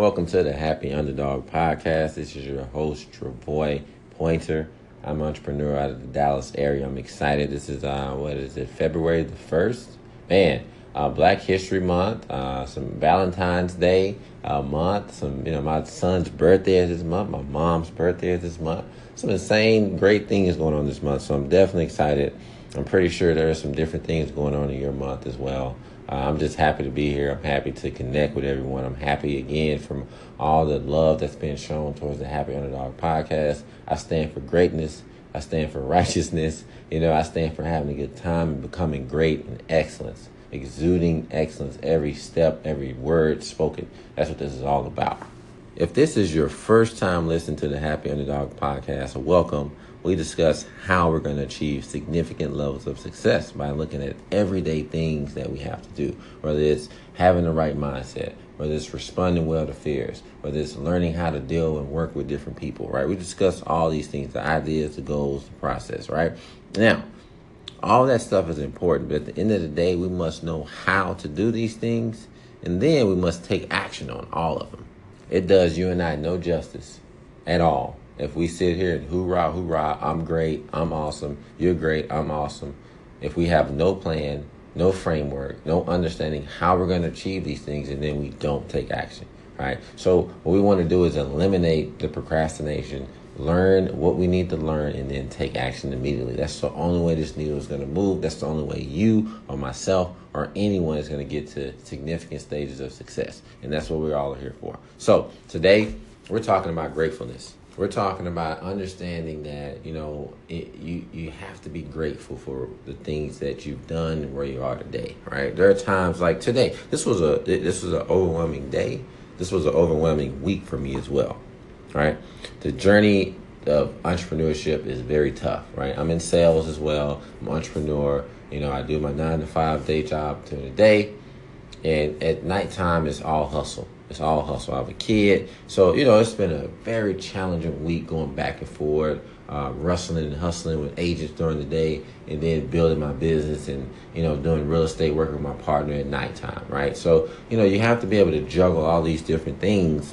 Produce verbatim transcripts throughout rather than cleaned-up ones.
Welcome to the Happy Underdog Podcast. This is your host, Travoy Pointer. I'm an entrepreneur out of the Dallas area. I'm excited. This is, uh, what is it, February the first? Man, uh, Black History Month, uh, some Valentine's Day uh, month, some, you know, my son's birthday is this month, my mom's birthday is this month. Some insane, great things going on this month, so I'm definitely excited. I'm pretty sure there are some different things going on in your month as well. Uh, I'm just happy to be here. I'm happy to connect with everyone. I'm happy again from all the love that's been shown towards the Happy Underdog Podcast. I stand for greatness. I stand for righteousness. You know, I stand for having a good time and becoming great and excellence, exuding excellence every step, every word spoken. That's what this is all about. If this is your first time listening to the Happy Underdog Podcast, welcome. We discuss how we're going to achieve significant levels of success by looking at everyday things that we have to do, whether it's having the right mindset, whether it's responding well to fears, whether it's learning how to deal and work with different people, right? We discuss all these things, the ideas, the goals, the process, right? Now, all that stuff is important, but at the end of the day, we must know how to do these things, and then we must take action on all of them. It does you and I no justice at all if we sit here and hoorah, hoorah, I'm great, I'm awesome, you're great, I'm awesome. If we have no plan, no framework, no understanding how we're going to achieve these things, and then we don't take action, right? So what we want to do is eliminate the procrastination, learn what we need to learn, and then take action immediately. That's the only way this needle is going to move. That's the only way you or myself or anyone is going to get to significant stages of success. And that's what we're all here for. So today we're talking about gratefulness. We're talking about understanding that, you know, it, you, you have to be grateful for the things that you've done and where you are today, right? There are times like today. This was a this was an overwhelming day. This was an overwhelming week for me as well, right? The journey of entrepreneurship is very tough, right? I'm in sales as well. I'm an entrepreneur. You know, I do my nine to five day job during the day, and at nighttime it's all hustle. It's all hustle. I have a kid. So, you know, it's been a very challenging week going back and forth, uh, wrestling and hustling with agents during the day, and then building my business and, you know, doing real estate work with my partner at nighttime, right? So, you know, you have to be able to juggle all these different things.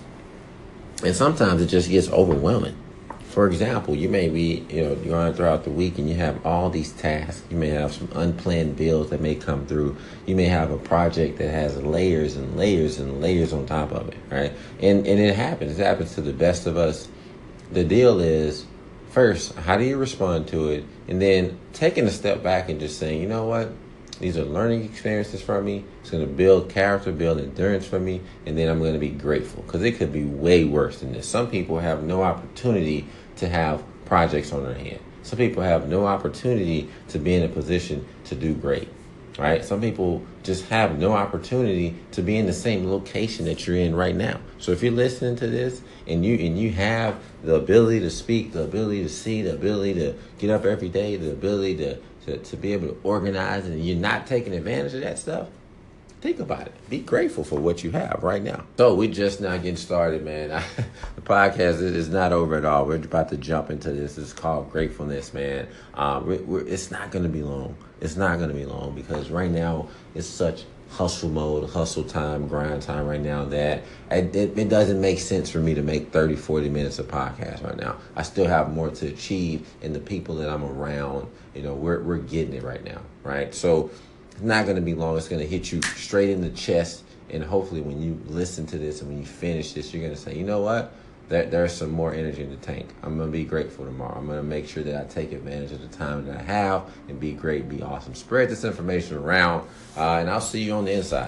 And sometimes it just gets overwhelming. For example, you may be, you know, going throughout the week and you have all these tasks. You may have some unplanned bills that may come through. You may have a project that has layers and layers and layers on top of it, right? And and it happens. It happens to the best of us. The deal is, first, how do you respond to it? And then taking a step back and just saying, you know what? These are learning experiences for me. It's going to build character, build endurance for me, and then I'm going to be grateful because it could be way worse than this. Some people have no opportunity to have projects on their hand. Some people have no opportunity to be in a position to do great, right? Some people just have no opportunity to be in the same location that you're in right now. So if you're listening to this and you and you have the ability to speak, the ability to see, the ability to get up every day, the ability to To, to be able to organize, and you're not taking advantage of that stuff, think about it. Be grateful for what you have right now. So we just now getting started, man. I, the podcast is not over at all. We're about to jump into this. It's called Gratefulness, man. Um, we're, we're, it's not going to be long. It's not going to be long because right now it's such hustle mode, hustle time, grind time right now that it, it, it doesn't make sense for me to make thirty, forty minutes of podcast right now. I still have more to achieve, and the people that I'm around, you know, we're we're getting it right now, right? So it's not going to be long. It's going to hit you straight in the chest, and hopefully when you listen to this and when you finish this, you're going to say, you know what? There, there's some more energy in the tank. I'm going to be grateful tomorrow. I'm going to make sure that I take advantage of the time that I have and be great, be awesome. Spread this information around, uh, and I'll see you on the inside.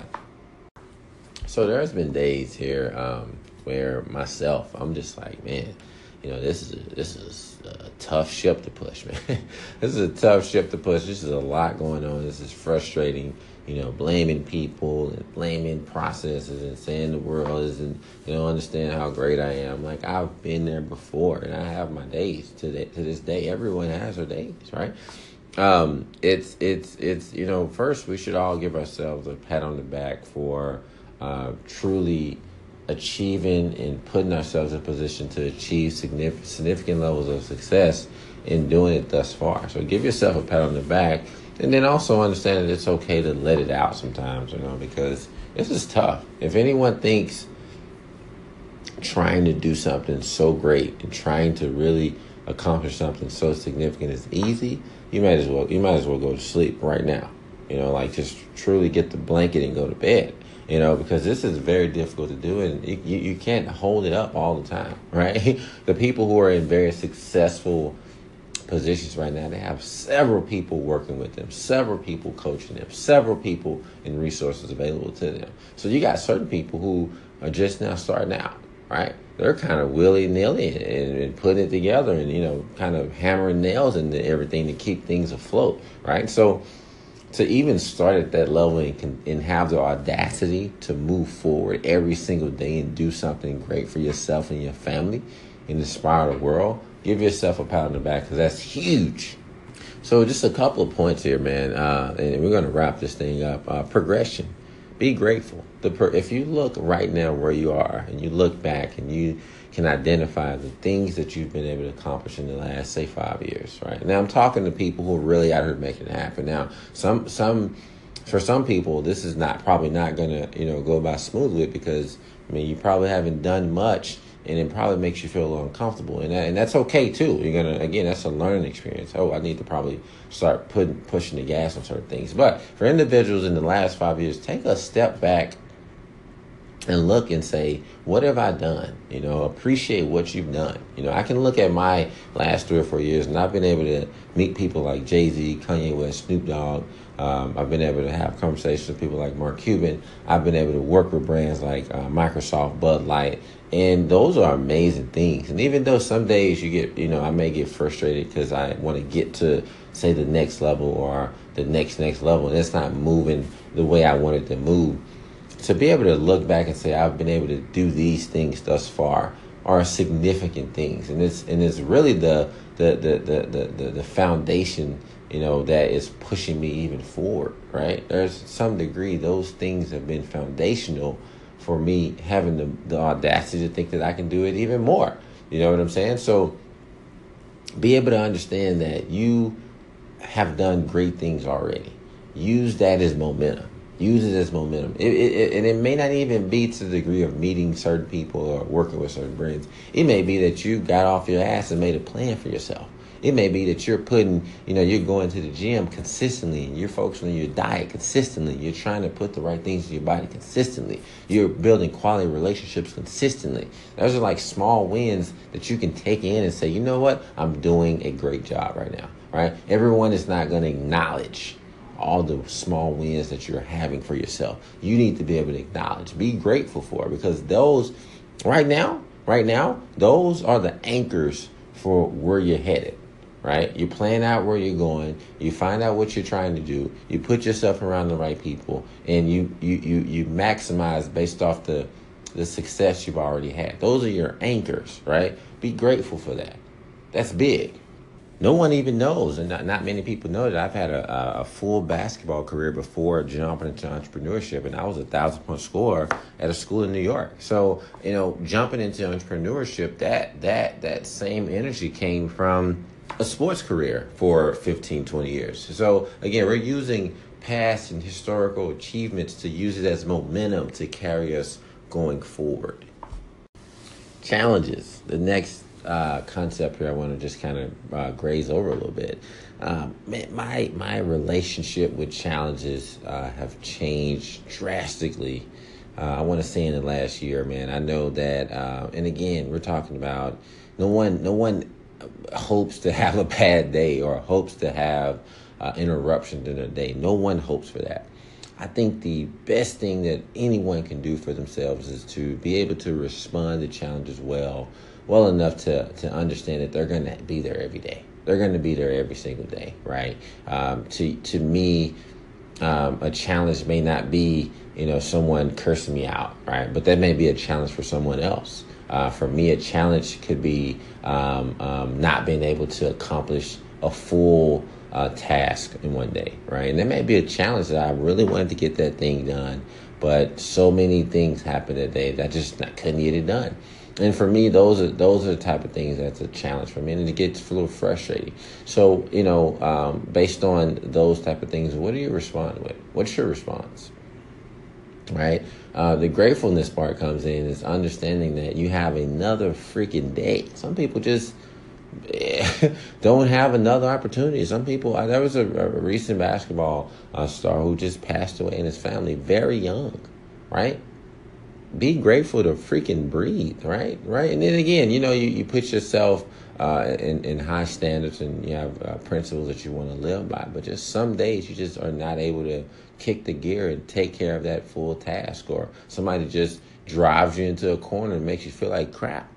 So there's been days here um, where myself, I'm just like, man, you know, this is a, this is a tough ship to push, man. This is a tough ship to push. This is a lot going on. This is frustrating. You know, blaming people and blaming processes and saying the world isn't, you know, understand how great I am. Like, I've been there before, and I have my days to the, to this day. Everyone has their days, right? Um, it's, it's, it's, you know, first we should all give ourselves a pat on the back for uh, truly achieving and putting ourselves in a position to achieve significant, significant levels of success in doing it thus far. So give yourself a pat on the back. And then also understand that it's okay to let it out sometimes, you know, because this is tough. If anyone thinks trying to do something so great and trying to really accomplish something so significant is easy, you might as well you might as well go to sleep right now. You know, like just truly get the blanket and go to bed. You know, because this is very difficult to do, and you, you can't hold it up all the time, right? The people who are in very successful positions right now, they have several people working with them, several people coaching them, several people and resources available to them. So you got certain people who are just now starting out, right? They're kind of willy-nilly and, and putting it together and, you know, kind of hammering nails into everything to keep things afloat, right? So to even start at that level and, can, and have the audacity to move forward every single day and do something great for yourself and your family and inspire the world, give yourself a pat on the back, because that's huge. So just a couple of points here, man, uh, and we're going to wrap this thing up. Uh, progression. Be grateful. The per- if you look right now where you are and you look back and you can identify the things that you've been able to accomplish in the last, say, five years, right? Now, I'm talking to people who are really out here making it happen. Now, some, some, for some people, this is not probably not going to, you know, go by smoothly because, I mean, you probably haven't done much, and it probably makes you feel a little uncomfortable, and that, and that's okay too. You're gonna again, that's a learning experience. Oh, I need to probably start putting pushing the gas on certain things. But for individuals in the last five years, take a step back and look and say, what have I done? You know, appreciate what you've done. You know, I can look at my last three or four years, and I've been able to meet people like Jay-Z, Kanye West, Snoop Dogg. Um, I've been able to have conversations with people like Mark Cuban. I've been able to work with brands like uh, Microsoft, Bud Light, and those are amazing things. And even though some days you get, you know, I may get frustrated because I want to get to, say, the next level or the next next level, and it's not moving the way I want it to move. To be able to look back and say I've been able to do these things thus far are significant things, and it's and it's really the the the the the, the foundation, you know, that is pushing me even forward, right? There's some degree those things have been foundational for me having the, the audacity to think that I can do it even more. You know what I'm saying? So be able to understand that you have done great things already. Use that as momentum. Use it as momentum. It, it, it, and it may not even be to the degree of meeting certain people or working with certain brands. It may be that you got off your ass and made a plan for yourself. It may be that you're putting, you know, you're going to the gym consistently and you're focusing on your diet consistently. You're trying to put the right things in your body consistently. You're building quality relationships consistently. Those are like small wins that you can take in and say, you know what? I'm doing a great job right now, right? Everyone is not going to acknowledge all the small wins that you're having for yourself. You need to be able to acknowledge, be grateful for, because those right now, right now, those are the anchors for where you're headed. Right? You plan out where you're going. You find out what you're trying to do. You put yourself around the right people, and you you you you maximize based off the the success you've already had. Those are your anchors, right? Be grateful for that. That's big. No one even knows, and not, not many people know that I've had a, a full basketball career before jumping into entrepreneurship, and I was a thousand point scorer at a school in New York. So, you know, jumping into entrepreneurship, that that that same energy came from a sports career for fifteen, twenty years. So again, we're using past and historical achievements to use it as momentum to carry us going forward. Challenges. The next uh, concept here I want to just kind of uh, graze over a little bit. Um, my my relationship with challenges uh, have changed drastically. Uh, I want to say in the last year, man. I know that, uh, and again, we're talking about no one, no one hopes to have a bad day or hopes to have uh, interruptions in their day. No one hopes for that. I think the best thing that anyone can do for themselves is to be able to respond to challenges well, well enough to, to understand that they're going to be there every day. They're going to be there every single day, right? Um, to to me, um, a challenge may not be, you know, someone cursing me out, right? But that may be a challenge for someone else. Uh, for me, a challenge could be um, um, not being able to accomplish a full uh, task in one day, right? And there may be a challenge that I really wanted to get that thing done, but so many things happened that day that I just not, couldn't get it done. And for me, those are those are the type of things that's a challenge for me, and it gets a little frustrating. So, you know, um, based on those type of things, what do you respond with? What's your response? right? Uh, the gratefulness part comes in is understanding that you have another freaking day. Some people just don't have another opportunity. Some people, uh, there was a, a recent basketball uh, star who just passed away in his family very young, right? Be grateful to freaking breathe, right? Right. And then again, you know, you, you put yourself uh, in, in high standards and you have uh, principles that you want to live by. But just some days you just are not able to kick the gear and take care of that full task, or somebody just drives you into a corner and makes you feel like crap.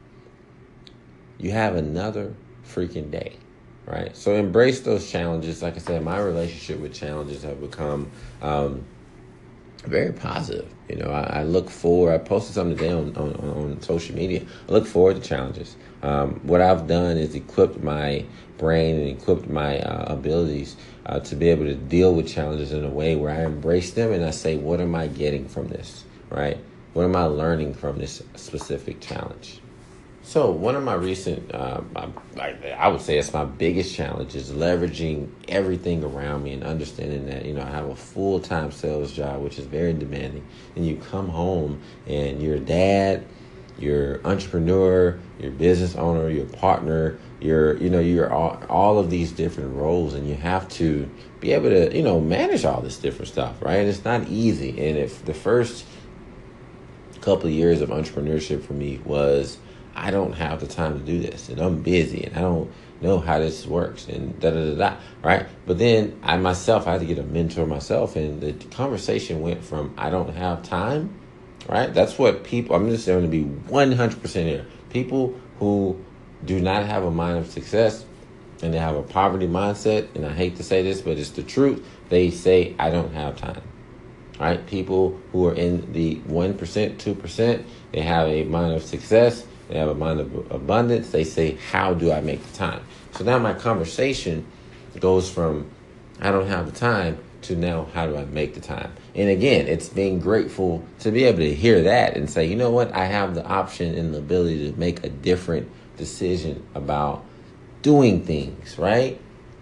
You have another freaking day, right? So embrace those challenges. Like I said, my relationship with challenges have become um, very positive. You know, I, I look forward. I posted something today on, on, on social media. I look forward to challenges. Um, what I've done is equipped my brain and equipped my uh, abilities uh, to be able to deal with challenges in a way where I embrace them and I say, what am I getting from this, right? What am I learning from this specific challenge? So one of my recent, uh, I, I would say it's my biggest challenge, is leveraging everything around me and understanding that, you know, I have a full-time sales job, which is very demanding. And you come home and you're a dad, you're entrepreneur, you're business owner, you're partner, you're, you know, you're all, all of these different roles, and you have to be able to, you know, manage all this different stuff, right? And it's not easy. And if the first couple of years of entrepreneurship for me was, I don't have the time to do this, and I'm busy, and I don't know how this works, and da da da da, right? But then I myself, I had to get a mentor myself, and the conversation went from I don't have time, right? That's what people, I'm just going to be one hundred percent here. People who do not have a mind of success, and they have a poverty mindset, and I hate to say this, but it's the truth, they say, I don't have time. Right? People who are in the one percent, two percent, they have a mind of success, they have a mind of abundance. They say, how do I make the time? So now my conversation goes from I don't have the time to now how do I make the time? And again, it's being grateful to be able to hear that and say, you know what? I have the option and the ability to make a different decision about doing things, right?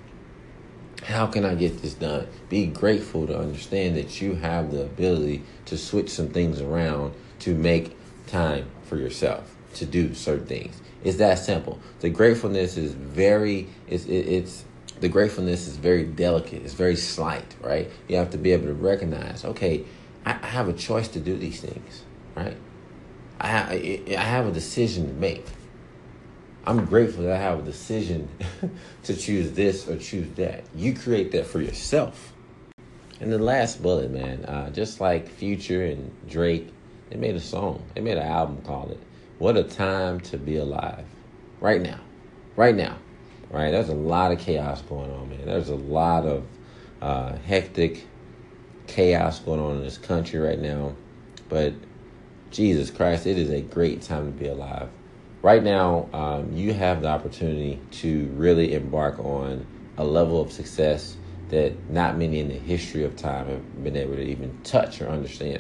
How can I get this done? Be grateful to understand that you have the ability to switch some things around to make time for yourself, to do certain things. It's that simple. The gratefulness is very, it's, it, it's, the gratefulness is very delicate. It's very slight, right? You have to be able to recognize, okay, I, I have a choice to do these things, right? I, I, I have a decision to make. I'm grateful that I have a decision to choose this or choose that. You create that for yourself. And the last bullet, man, uh, just like Future and Drake, they made a song. They made an album called it What a Time to Be Alive. Right now. Right now. Right? There's a lot of chaos going on, man. There's a lot of uh, hectic chaos going on in this country right now. But Jesus Christ, it is a great time to be alive. Right now, um, you have the opportunity to really embark on a level of success that not many in the history of time have been able to even touch or understand.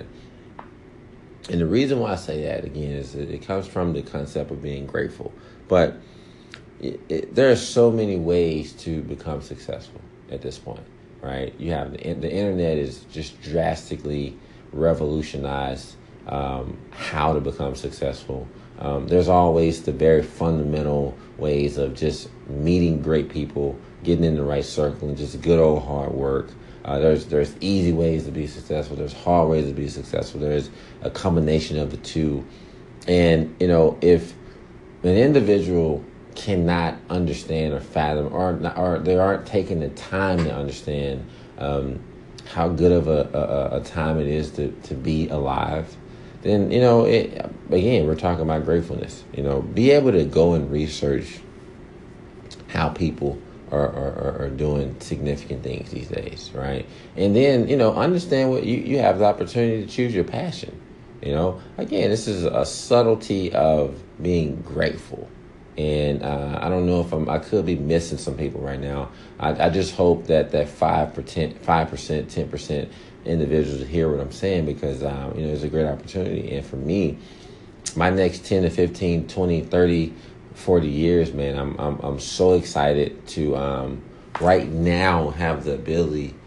And the reason why I say that, again, is that it comes from the concept of being grateful. But it, it, there are so many ways to become successful at this point, right? You have the, the internet is just drastically revolutionized um, how to become successful. Um, there's always the very fundamental ways of just meeting great people, getting in the right circle, and just good old hard work. Uh, there's there's easy ways to be successful. There's hard ways to be successful. There's a combination of the two. And, you know, if an individual cannot understand or fathom, or, or they aren't taking the time to understand um, how good of a, a, a time it is to, to be alive, then, you know, it, again, we're talking about gratefulness. You know, be able to go and research how people are, are, are doing significant things these days, right? And then, you know, understand what you, you have the opportunity to choose your passion. You know, again, this is a subtlety of being grateful. And uh, I don't know if I'm, I could be missing some people right now. I, I just hope that that five percent, five percent, ten percent individuals hear what I'm saying, because, um, you know, it's a great opportunity. And for me, my next ten to fifteen, twenty, thirty, forty years, man, I'm I'm, I'm so excited to um, right now have the ability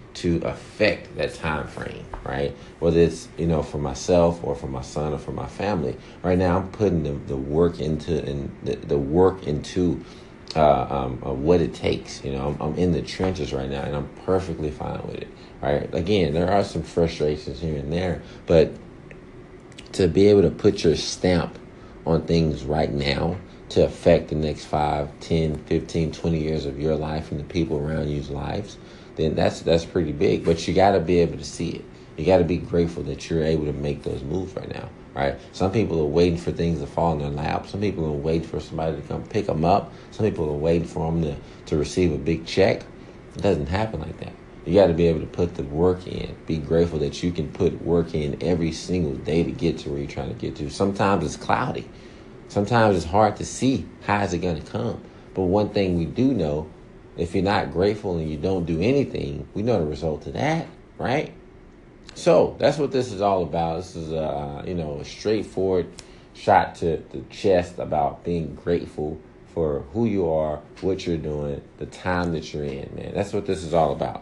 to affect that time frame, right? Whether it's, you know, for myself or for my son or for my family. Right now, I'm putting the, the work into and the, the work into uh, um, uh, what it takes. You know, I'm, I'm in the trenches right now, and I'm perfectly fine with it. Right? Again, there are some frustrations here and there, but to be able to put your stamp on things right now to affect the next five, ten, fifteen, twenty years of your life and the people around you's lives, then that's that's pretty big. But you got to be able to see it. You got to be grateful that you're able to make those moves right now, right? Some people are waiting for things to fall in their lap. Some people are waiting for somebody to come pick them up. Some people are waiting for them to, to receive a big check. It doesn't happen like that. You got to be able to put the work in. Be grateful that you can put work in every single day to get to where you're trying to get to. Sometimes it's cloudy. Sometimes it's hard to see how is it going to come. But one thing we do know, if you're not grateful and you don't do anything, we know the result of that, right? So that's what this is all about. This is a, you know, a straightforward shot to the chest about being grateful for who you are, what you're doing, the time that you're in, man. That's what this is all about.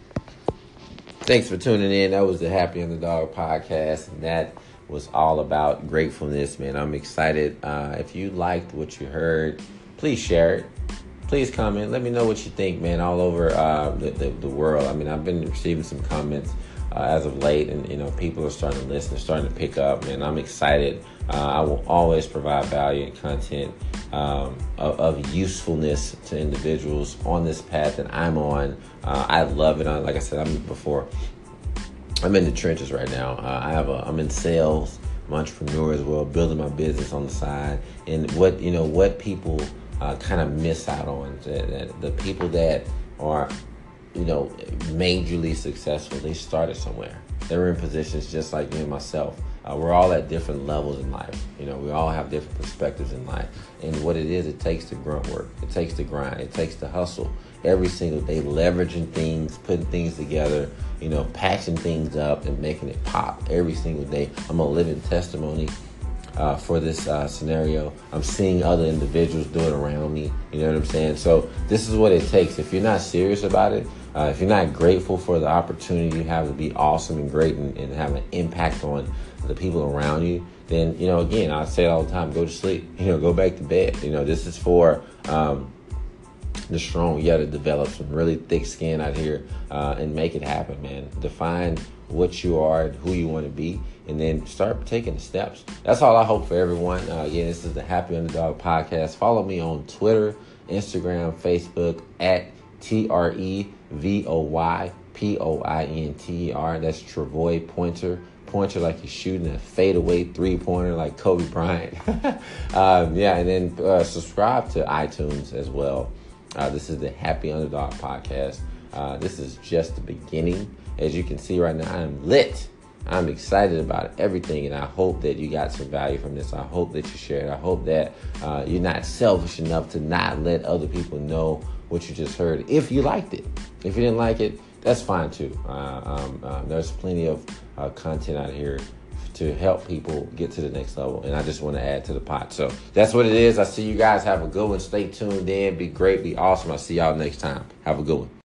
Thanks for tuning in. That was the Happy Underdog podcast, and that was all about gratefulness, man. I'm excited. Uh, if you liked what you heard, please share it. Please comment. Let me know what you think, man, all over uh, the, the, the world. I mean, I've been receiving some comments uh, as of late, and, you know, people are starting to listen, starting to pick up, man. I'm excited. Uh, I will always provide value and content um, of, of usefulness to individuals on this path that I'm on. Uh, I love it. I, like I said, I'm before. I'm in the trenches right now. Uh, I have a. I'm in sales. I'm an entrepreneur as well, building my business on the side. And what you know, what people uh, kind of miss out on, that, that the people that are, you know, majorly successful, they started somewhere. They were in positions just like me and myself. Uh, we're all at different levels in life. You know, we all have different perspectives in life. And what it is, it takes the grunt work. It takes the grind. It takes the hustle. Every single day, leveraging things, putting things together, you know, patching things up and making it pop every single day. I'm a living testimony uh, for this uh, scenario. I'm seeing other individuals do it around me. You know what I'm saying? So this is what it takes. If you're not serious about it, uh, if you're not grateful for the opportunity you have to be awesome and great and, and have an impact on the people around you, then, you know, again, I say it all the time, go to sleep. You know, go back to bed. You know, this is for um, the strong. You got to develop some really thick skin out here uh, and make it happen, man. Define what you are and who you want to be, and then start taking the steps. That's all I hope for everyone. Uh, again, this is the Happy Underdog podcast. Follow me on Twitter, Instagram, Facebook at T R E V O Y P O I N T E R. That's Travoy Pointer. Pointer like you're shooting a fadeaway three-pointer like Kobe Bryant. um, yeah, and then uh, subscribe to iTunes as well. Uh, this is the Happy Underdog podcast. Uh, this is just the beginning. As you can see right now, I'm lit. I'm excited about everything, and I hope that you got some value from this. I hope that you share it. I hope that uh, you're not selfish enough to not let other people know what you just heard. If you liked it. If you didn't like it, that's fine too. Uh, um, uh, there's plenty of uh, content out here to help people get to the next level, and I just want to add to the pot. So that's what it is. I see you guys. Have a good one. Stay tuned in. Be great. Be awesome. I'll see y'all next time. Have a good one.